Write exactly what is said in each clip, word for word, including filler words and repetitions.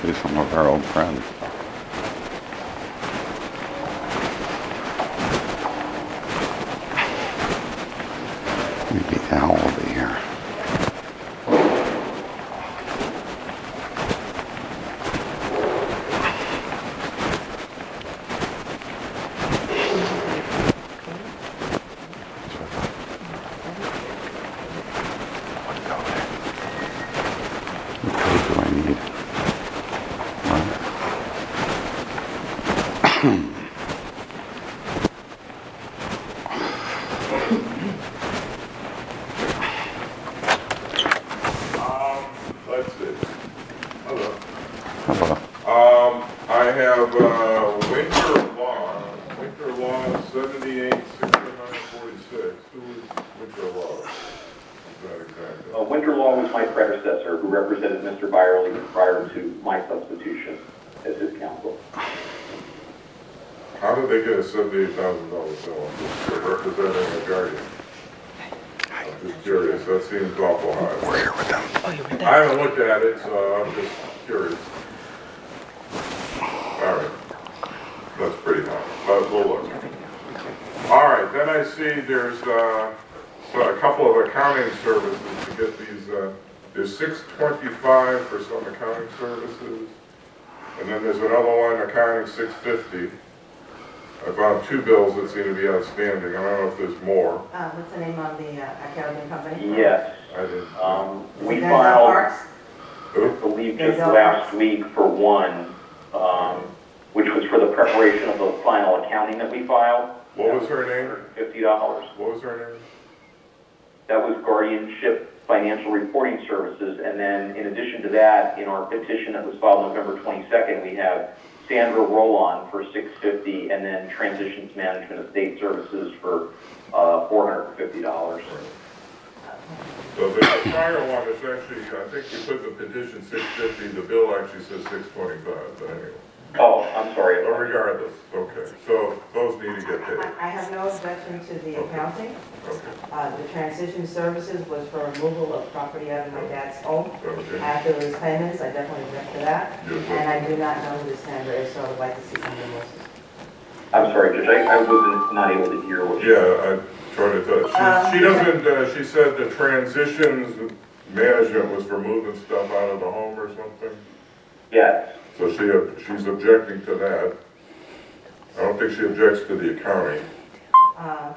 Probably some of our old friends. Maybe Al will be here. seventy-eight thousand dollars bill for representing a guardian. I'm just curious. That seems awful high. We're here with them. Oh, you're with them. I haven't looked at it, so I'm just curious. All right. That's pretty high. But we'll look. All right. Then I see there's uh, so a couple of accounting services to get these. Uh, there's six twenty-five for some accounting services. And then there's another one, accounting six fifty. I found two bills that seem to be outstanding. I don't know if there's more. Uh, what's the name of the uh, accounting company? Yes. I didn't. Um, we Denzel filed, Parks? I believe just Denzel last Parks? week for one, um, which was for the preparation of the final accounting that we filed. What was her name? fifty dollars. What was her name? That was Guardianship Financial Reporting Services. And then in addition to that, in our petition that was filed November twenty-second, we have Sandra Rollon for six fifty, and then Transitions Management Estate Services for uh, four hundred fifty dollars. So the prior one is actually, I think you put the petition six fifty, the bill actually says six twenty-five, but anyway. Oh, I'm sorry. But regardless, okay, so those need to get paid. I I have no objection to the accounting. Okay, Uh, The transition services was for removal of property out of my dad's home. okay. After his payments, I definitely object to that. Yes, And I do not know who this Sandra is, so I would like to see some invoices. I'm sorry, Judge, I, I wasn't not able to hear what you Yeah, I tried to tell, Um, she, she doesn't, uh, she said the transitions management was for moving stuff out of the home or something. Yes. So she, she's objecting to that. I don't think she objects to the accounting. Uh,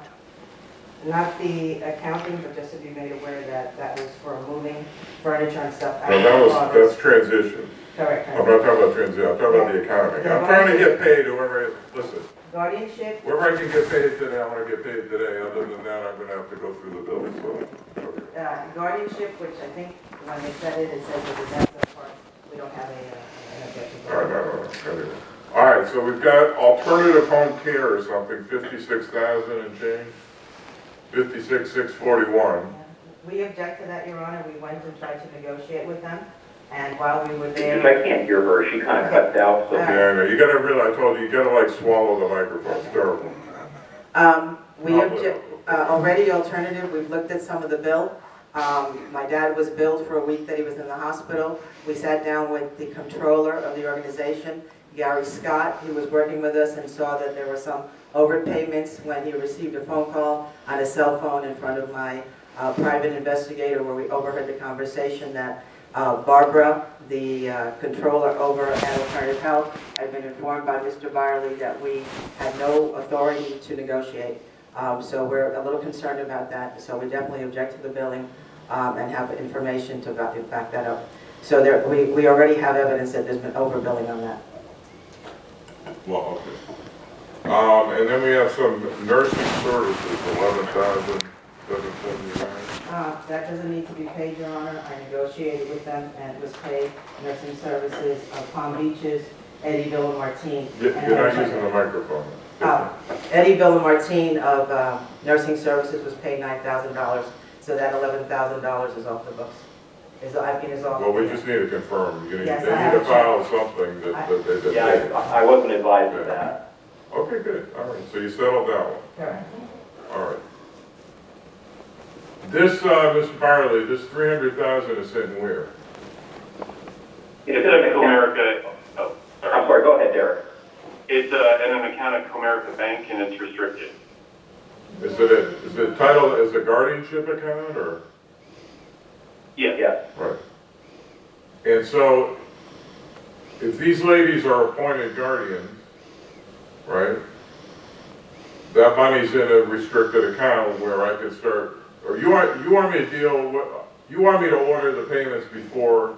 Not the accounting, but just to be made aware that that was for moving furniture and stuff out No, of that the was, closet. that's transition. Correct. I'm not talking about transition, I'm talking about the accounting. I'm trying to get paid whoever, listen, Guardianship, wherever I can get paid today, I want to get paid today. Other than that, I'm going to have to go through the bills, so. okay. uh, guardianship, which I think when they said it, it says that the Denzel Parks, we don't have a, uh, an objection. to All right, that. no, no, no, anyway. All right, so we've got alternative home care or something, fifty-six thousand and change, fifty-six, six forty-one. We object to that, Your Honor. We went and tried to negotiate with them, and while we were Judge, there, I can't hear her. She kind of cuts out, so. Uh, Yeah, I know, you gotta realize, I told you, you gotta like swallow the microphone, it's terrible. Um, we Not object, uh, already alternative, we've looked at some of the bill. Um, my dad was billed for a week that he was in the hospital. We sat down with the controller of the organization, Gary Scott. He was working with us and saw that there were some overpayments when he received a phone call on his cell phone in front of my uh, private investigator, where we overheard the conversation that uh, Barbara, the uh, controller over at Alternative Health, had been informed by Mister Byerly that we had no authority to negotiate. Um, so we're a little concerned about that. So we definitely object to the billing um, and have information to back, back that up. So there, we, we already have evidence that there's been overbilling on that. Well, okay. Um, and then we have some nursing services, eleven thousand seven seventy-nine. uh, that doesn't need to be paid, Your Honor. I negotiated with them, and it was paid. Nursing services of Palm Beaches, Eddie Villamartine. You're and not Ocean. using the microphone. Oh, Eddie Villamartine of uh, Nursing Services was paid nine thousand dollars, so that eleven thousand dollars is off the books. Is, I mean, is off. Well, we just need to confirm, you know, Yes, they I need have to checked. file something that, that they did. Yeah, I, I wasn't advised of that. Okay, good, all right, so you settled that one, Correct. all right. This, uh, Mister Byerly, this three hundred thousand is sitting where? It's Typical America, America Bank, and it's restricted. Is it, a- is it titled as a guardianship account, or? Yes. Yes. Right. And so, if these ladies are appointed guardians, right? That money's in a restricted account where I could start, or you want, you want me to deal with, you want me to order the payments before,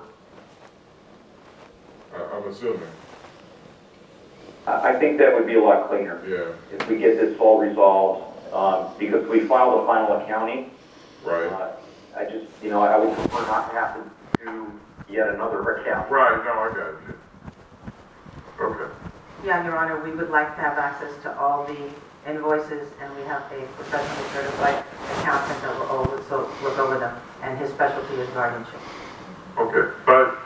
I- I'm assuming, I I think that would be a lot cleaner yeah, if we get this all resolved, um, because we filed a final accounting. right? Uh, I just, you know, I would prefer not to have to do yet another account. Right, no, I got you. Okay, Yeah, Your Honor, we would like to have access to all the invoices, and we have a professionally certified accountant that will over, so look over them, and his specialty is guardianship. okay, but,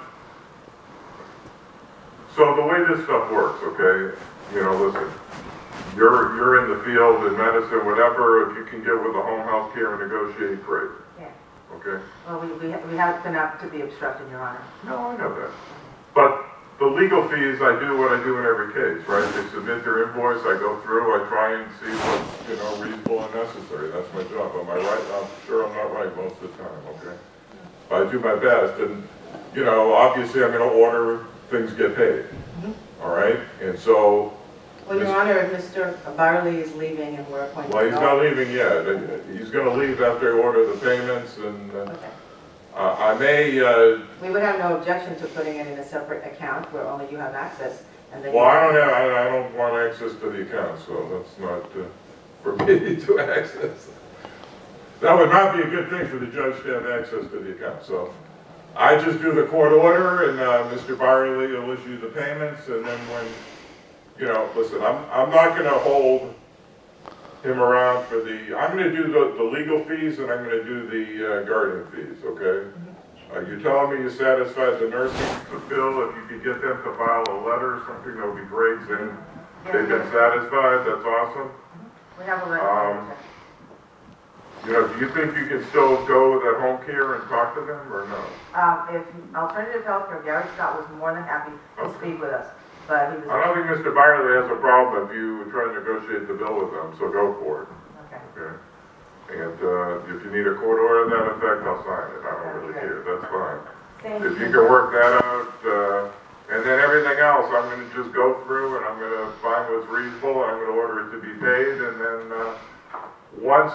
so the way this stuff works, okay, you know, listen, you're, you're in the field in medicine, whatever, if you can get with the home health care and negotiate, great, Yeah. okay? Well, we, we ha- we have been apt to be obstructed, Your Honor. No, I know that. But the legal fees, I do what I do in every case, right? They submit their invoice, I go through, I try and see what's, you know, reasonable and necessary. That's my job. Am I right? I'm sure I'm not right most of the time, okay? But I do my best, and, you know, obviously I'm gonna order things get paid, all right? And so, Well, Your Honor, Mister Byerly is leaving, and we're appointed. well, he's not leaving yet. He's gonna leave after I order the payments, and uh, Okay. uh, I may, uh, We would have no objection to putting it in a separate account where only you have access, and then. well, I don't have, I I don't want access to the account, so that's not uh, for me to access. That would not be a good thing for the judge to have access to the account, so I just do the court order, and uh, Mister Byerly will issue the payments, and then when, you know, listen, I'm, I'm not gonna hold him around for the, I'm gonna do the, the legal fees, and I'm gonna do the uh, guardian fees, okay? Uh, you telling me you satisfied the nursing bill, if you could get them to file a letter or something, that would be great, then they've been satisfied, that's awesome. We have a Um, letter. You know, do you think you can still go with that home care and talk to them, or no? Um, if Alternative Healthcare, Gary Scott was more than happy to Okay. speak with us, but he was. I don't think Mister Byerly has a problem if you try to negotiate the bill with them, so go for it, Okay. okay? And, uh, if you need a court order to that effect, I'll sign it, I don't really care, that's fine. Thank If you you. can work that out, uh, and then everything else, I'm gonna just go through and I'm gonna find what's reasonable, I'm gonna order it to be paid, and then, uh, once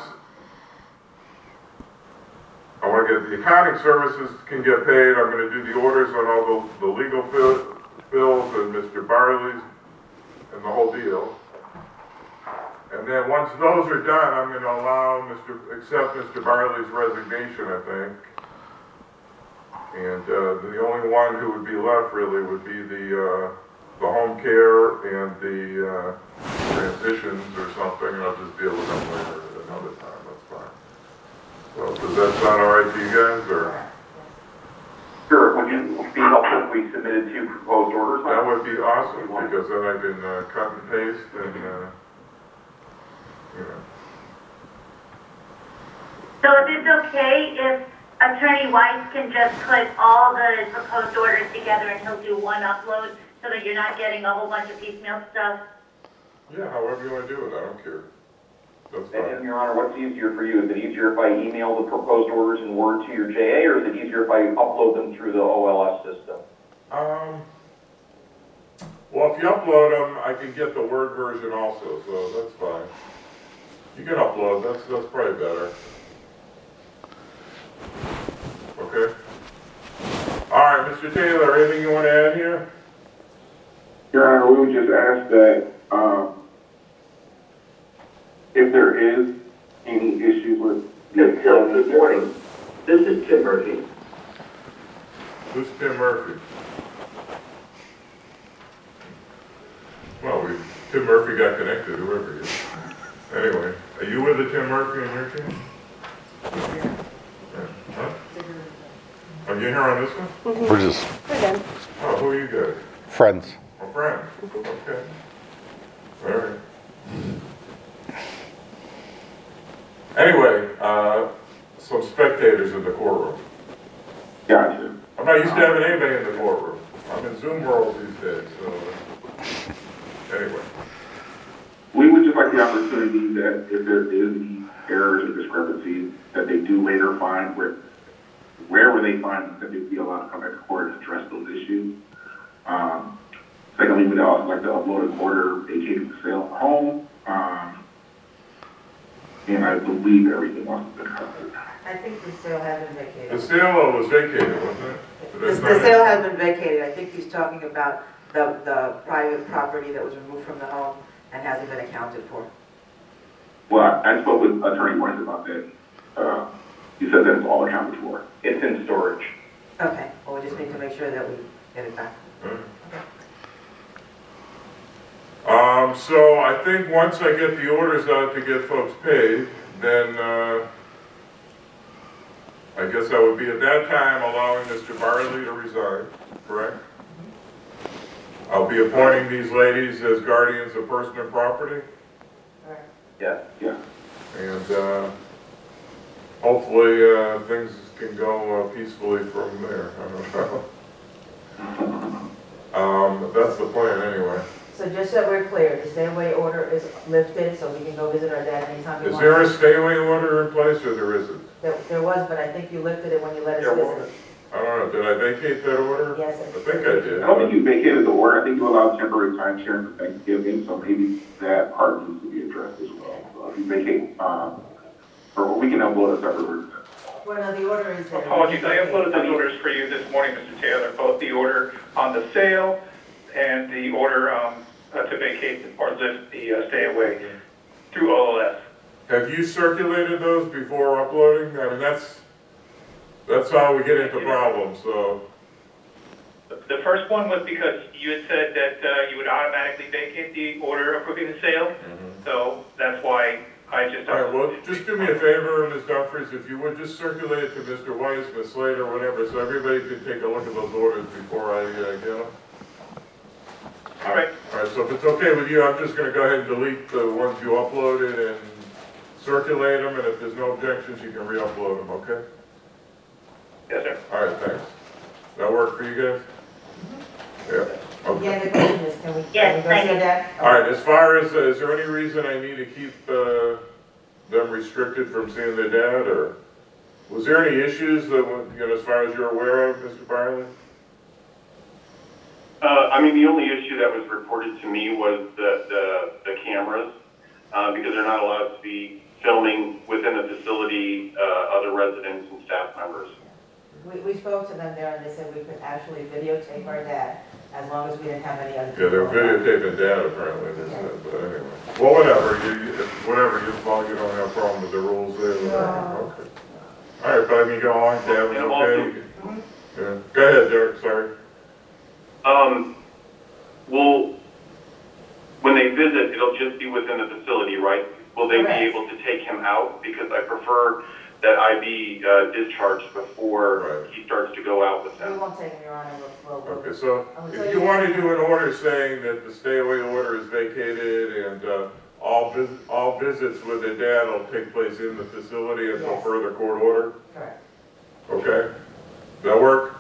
I wanna get, the accounting services can get paid, I'm gonna do the orders on all the, the legal bill- bills and Mister Barley's and the whole deal. And then once those are done, I'm gonna allow Mister, accept Mister Barley's resignation, I think. And, uh, the only one who would be left really would be the, uh, the home care and the, uh, transitions or something, and I'll just deal with them later at another time, that's fine. So, does that sound all right to you guys, or? Sure, would you be helpful if we submitted two proposed orders? That would be awesome, because then I can, uh, cut and paste and, uh, you know. So if it's okay, if Attorney Weiss can just put all the proposed orders together and he'll do one upload so that you're not getting a whole bunch of piecemeal stuff? Yeah, however you wanna do it, I don't care. That's And fine. Your Honor, what's easier for you? Is it easier if I email the proposed orders in Word to your J A, or is it easier if I upload them through the O L S system? Um, well, if you upload them, I can get the Word version also, so that's fine. You can upload, that's, that's probably better. Okay? All right, Mister Taylor, anything you want to add here? Your Honor, we would just ask that, um, if there is any issues with the Good, so, good morning. This is Tim Murphy. Who's Tim Murphy? Well, we, Tim Murphy got connected, whoever he is. Anyway, are you with the Tim Murphy on your team? Yeah. Huh? Are you here on this one? We're just Oh, who are you guys? friends. Oh, friends, okay. All right. Anyway, uh, some spectators in the courtroom. Gotcha. I'm not used to having anybody in the courtroom. I'm in Zoom world these days, so, uh, anyway. We the opportunity that if there is any errors or discrepancies, that they do later find where, wherever they find that they'd be allowed to come back to court and address those issues. Um, secondly, we'd also like to upload an order vacating the sale of the home. Um, and I believe everything else has been covered. I think the sale has been The vacated. sale was vacated, wasn't it? But The that's the not- sale has been vacated. I think he's talking about the, the private property that was removed from the home and hasn't been accounted for. Well, I I spoke with Attorney Weiss about that. Uh, he said that it's all accounted for. It's in storage. Okay, well, we just need to make sure that we get it back. Um, so I think once I get the orders out to get folks paid, then, uh, I guess I would be at that time allowing Mister Barley to resign, correct? I'll be appointing these ladies as guardians of personal property, Yes. Yeah. and, uh, hopefully, uh, things can go uh, peacefully from there, I don't know. Um, that's the plan anyway. So just so we're clear, the stay away order is lifted, so we can go visit our dad anytime we Is want. there a stay away order in place or there isn't? There, there was, but I think you lifted it when you let There us was. visit. I don't know, did I vacate that order? Yes, I think I did. I don't think you vacated the order. I think you allowed temporary time sharing for Thanksgiving, so maybe that part needs to be addressed as well. So if you vacate, um, or we can upload a separate order. Well, no, the order is there. Apologies, I uploaded those orders for you this morning, Mister Taylor, both the order on the sale and the order um, uh, to vacate or lift the uh, stay away through O L S. Have you circulated those before uploading? I mean, that's, that's how we get into problems, so. The first one was because you had said that uh, you would automatically vacate the order approving the sale, so that's why I just. All right, well, just do me a favor, Miz Dumfries, if you would just circulate it to Mister Weiss, Miz Slater, whatever, so everybody can take a look at those orders before I uh, get them. All right. All right, so if it's okay with you, I'm just gonna go ahead and delete the ones you uploaded and circulate them, and if there's no objections, you can re-upload them, okay? Yes, sir. All right, thanks. That work for you guys? Yeah, okay. Again, the question is, can we, can we Yes, go thank see you. that? All right, as far as, uh, is there any reason I need to keep, uh, them restricted from seeing their dad, or? Was there any issues that, were, you know, as far as you're aware of, Mister Barley? Uh, I mean, the only issue that was reported to me was the, the, the cameras, uh, because they're not allowed to be filming within the facility, uh, other residents and staff members. We, we spoke to them there and they said we could actually videotape our dad as long as we didn't have any other. Yeah, they're people around. videotaping dad apparently, they said, but anyway. Well, whatever, you, you- whatever, you, as long as you don't have a problem with the rules there, whatever, okay. All right, but I mean, go on, Dad, was And okay? Yeah, go ahead, Derek, sorry. Um, well, when they visit, it'll just be within the facility, right? Will they be Correct. able to take him out? Because I prefer that I be, uh, discharged before Right. he starts to go out with We them. won't take him, Your Honor, we'll, we'll, Okay, so I will if tell you you- want to do an order saying that the stay away order is vacated and, uh, all vis, all visits with their dad will take place in the facility until Yes. further court order, correct. okay? Does that work?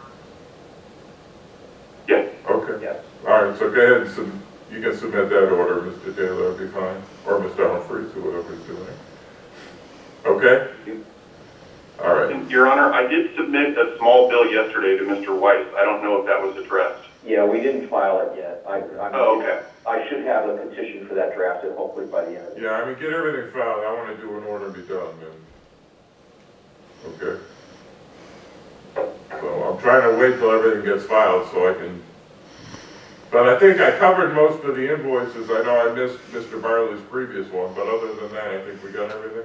Yeah. Okay. Yes. All right, so go ahead and sub, you can submit that order, Mister Taylor, that'd be fine, or Mister Humphries, or whatever he's doing. Okay? All right, And, Your Honor, I did submit a small bill yesterday to Mister Weiss. I don't know if that was addressed. Yeah, we didn't file it yet. I, I. Oh, okay. I should have a petition for that drafted hopefully by the end of the. yeah, I mean, get everything filed, I want to do an order and be done, then. Okay? So I'm trying to wait till everything gets filed so I can, but I think I covered most of the invoices. I know I missed Mister Barley's previous one, but other than that, I think we got everything.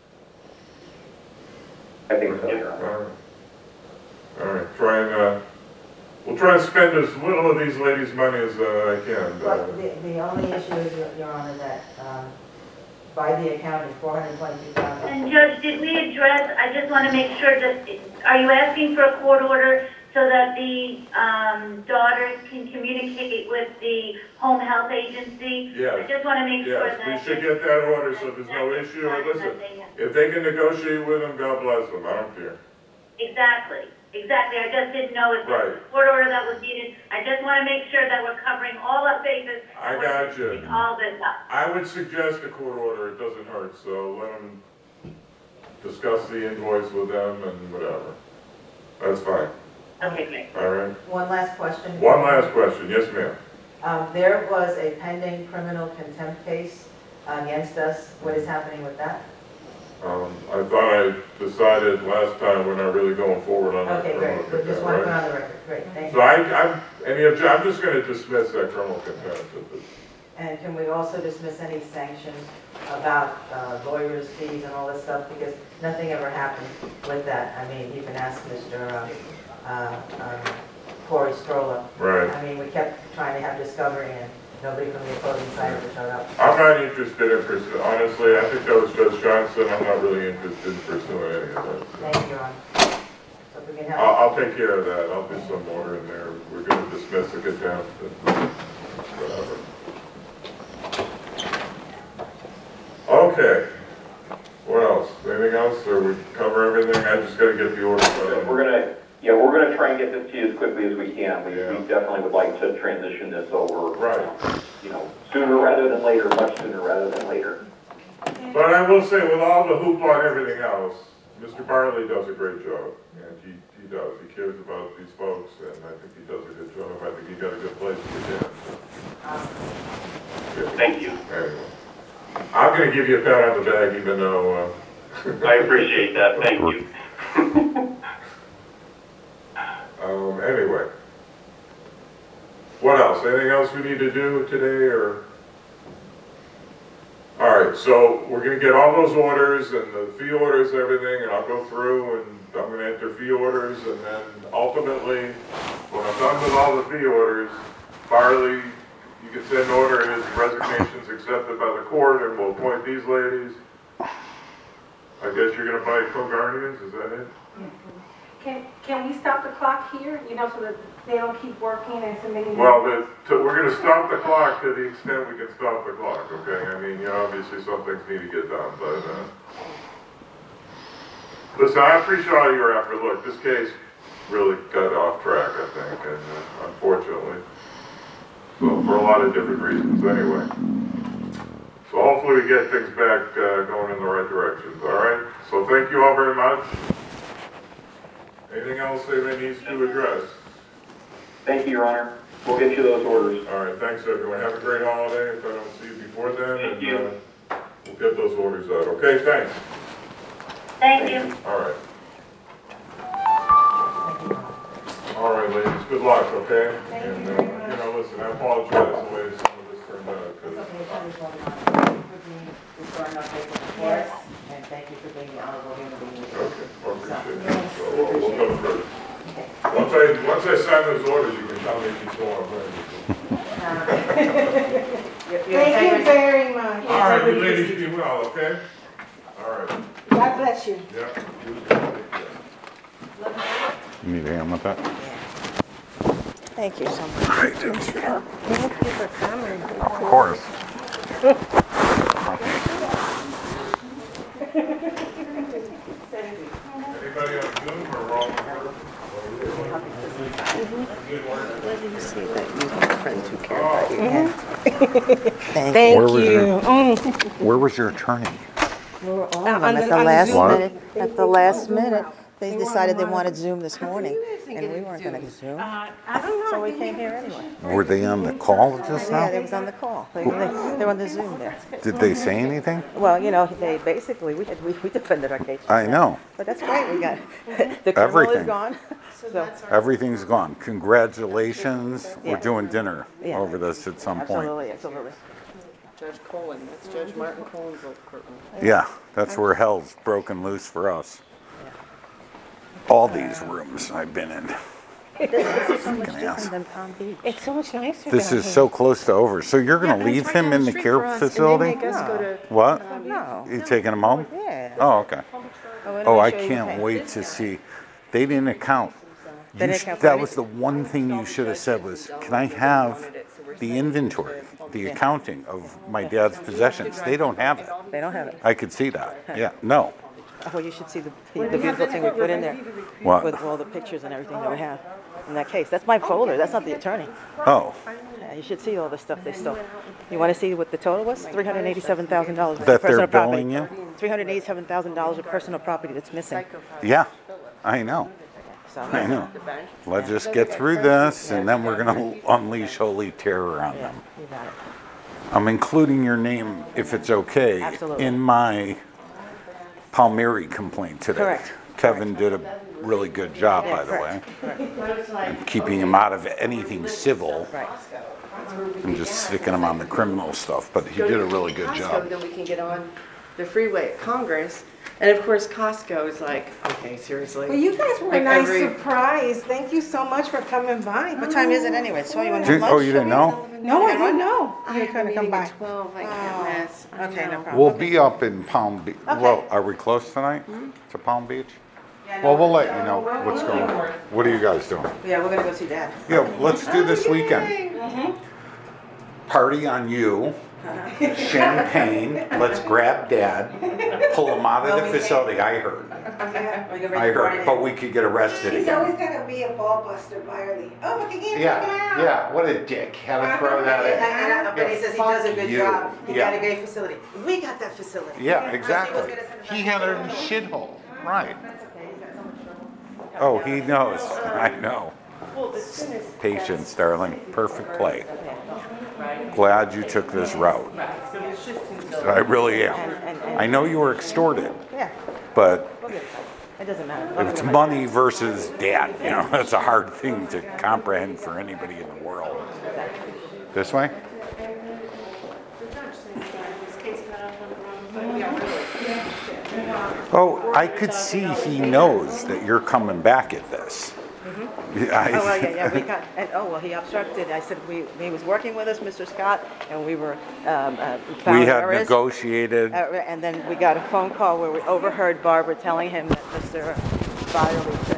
I think so, Your Honor. All right. All right, try and, uh, we'll try and spend as little of these ladies' money as uh, I can. But uh, the, the only issue is, Your- Your Honor, that, um, by the account is four hundred twenty-two thousand. And Judge, did we address, I just want to make sure that, are you asking for a court order so that the um, daughters can communicate with the home health agency? Yes. I just want to make sure Yes, that. we should get that order so there's no issue. And listen, if they can negotiate with them, God bless them, I don't care. Exactly. exactly, I just didn't know if there was a court order that was needed. I just want to make sure that we're covering all our bases. I and we're got you. keeping all this up. I would suggest a court order, it doesn't hurt, so let them discuss the invoice with them and whatever. That's fine, Okay, great. all right? One last question. One last question, yes, ma'am. Um, there was a pending criminal contempt case against us. What is happening with that? Um, I thought I decided last time we're not really going forward on that. Okay, great. criminal We just contempt, want to put right? on the record. Great, thank So you. I, I'm, any obje- I'm just gonna dismiss that criminal contempt. at this- And can we also dismiss any sanctions about uh, lawyers' fees and all this stuff? Because nothing ever happened with that. I mean, you can ask Mister uh, uh, um, Corey Stroller. Right. I mean, we kept trying to have discovery and nobody from the opposing side ever showed up. I'm not interested in pursuing, honestly, I think that was Judge Johnson, I'm not really interested in pursuing any of that. Thank you, Your Honor. So if we can have. I'll, I'll take care of that, I'll do some order in there, we're gonna dismiss the contempt and whatever. Okay, what else, anything else, or we cover everything, I just gotta get the order. So we're gonna, yeah, we're gonna try and get this to you as quickly as we can. We, Yeah. we definitely would like to transition this over. Right. You know, sooner rather than later, much sooner rather than later. But I will say, with all the hoopla and everything else, Mister Bartley does a great job, and he, he does, he cares about these folks, and I think he does a good job, I think he got a good place to begin. Yeah. Thank you. Anyway, I'm gonna give you a pat on the back, even though, uh. I appreciate that, thank you. Um, anyway. What else? Anything else we need to do today, or? All right, so we're gonna get all those orders and the fee orders, everything, and I'll go through and I'm gonna enter fee orders, and then ultimately, when I'm done with all the fee orders, Farley, you can send order his resignations accepted by the court, and we'll appoint these ladies. I guess you're gonna buy co-guardians, is that it? Can, can we stop the clock here, you know, so that they don't keep working and submitting? Well, the, to, we're gonna stop the clock to the extent we can stop the clock, okay? I mean, you know, obviously some things need to get done, but, uh... Listen, I appreciate all your effort. Look, this case really got off track, I think, and uh, unfortunately. So, for a lot of different reasons, anyway. So hopefully we get things back, uh, going in the right directions, all right? So thank you all very much. Anything else anybody needs to address? Thank you, Your Honor. We'll get you those orders. All right, thanks everyone. Have a great holiday if I don't see you before then. Thank and, you. uh, we'll get those orders out. Okay, thanks. Thank you. All right. All right, ladies, good luck, okay? Thank you And, very uh, much. You know, listen, I apologize the way some of this turned out, It's because, okay, Attorney Swanton. For being restoring our faith in the court, Yes. and thank you for being the honorable human being. okay, well, appreciate Yes. it. So we'll, we'll go through. Once I, once I sign those orders, you can tell me if you saw them. Thank you very much. All right, you ladies be well, okay? All right. God bless you. Yeah. You too. Take care. You need a hand with that? Thank you so much. Right. Thank you for coming. Of course. Anybody on Zoom or wrong number? Where do you see that you have friends who care about you? Where Thank was you. your- Mm. Where was your attorney? We were all Uh, of on them the- at the on the last Zoom. minute. At the last minute, they They decided they wanted- wanted Zoom this morning, think and it we was weren't going to Zoom? Zoom. Uh, I don't know. So we came here anyway. Were they on the call just Yeah, now? they was on the call. They, they, they were on the Zoom there. Did they say anything? Well, you know, they basically, we had, we, we defended our case. I know. But that's great, we got, the criminal is Everything. gone. So, Everything's gone. Congratulations. We're Yeah. doing dinner Yeah. over this at some point. absolutely, absolutely. Judge Cohen, that's Judge Martin Cohen's old courtroom. Yeah, that's where hell's broken loose for us. All these rooms I've been in. This, this is so much Fucking ass. different than Palm Beach. It's so much nicer This down is here. so close to over. So you're going to leave him in the care facility? What? No. You taking him home? Yeah. Oh, okay. Oh, let Oh, me I show you can't the- wait to see. They didn't account. They You didn't sh- account for that anything. was the one thing you should have said was, can I have the inventory, the accounting of my dad's possessions? They don't have it. They don't have it. I could see that. Yeah, no. well, you should see the, the beautiful thing we put in there. What? With all the pictures and everything that we have in that case. That's my folder, that's not the attorney. Oh, Yeah, you should see all the stuff they stole. You want to see what the total was? three hundred eighty-seven thousand dollars. that they're billing you? three hundred eighty-seven thousand dollars of personal property that's missing. Yeah, I know. So, I know. Let's just get through this, and then we're gonna unleash holy terror on yeah, them. you got it. I'm including your name, if it's okay, Absolutely. in my Palmieri complaint today. Correct. Kevin did a really good job, by the way, Correct. keeping him out of anything civil Right. and just sticking him on the criminal stuff, but he did a really good Costco, job. then we can get on the freeway at Congress. And of course, Costco is like, okay, seriously. Well, you guys were a Like nice every- surprise. Thank you so much for coming by. What time is it anyway? So you want to Did- have Oh, lunch? you didn't know? No, I didn't know. I You were have a gonna come meeting by. at twelve, I can't miss. I Okay, no know. problem. We'll be up in Palm Beach. Well, are we close tonight to Palm Beach? Well, we'll let you know what's going on. What are you guys doing? Yeah, we're gonna go see Dad. Yeah, let's do this weekend. Party on you, champagne, let's grab Dad, pull him out of the facility, I heard. I heard, but we could get arrested He's again. always gonna be a ball buster, Byerly. Oh, look again, Yeah, check him out. yeah, what a dick, had to throw that And- in. and- But he Yeah, says he does a fuck good you. job. He got a Yeah, great facility. We got that facility. yeah, exactly. He had a shithole, right. Oh, he knows, I know. Patience, darling, perfect play. Glad you took this route. I really am. I know you were extorted, Yeah, but we'll get it. It doesn't matter. if it's money versus dad, you know, that's a hard thing to comprehend for anybody in the world. This way? Oh, I could see he knows that you're coming back at this. I- Oh, well, yeah, yeah, we got, and, oh, well, he obstructed, I said, we, he was working with us, Mister Scott, and we were, um, uh, found We had errors. negotiated, Uh, And then we got a phone call where we overheard Barbara telling him that Mister Byerly said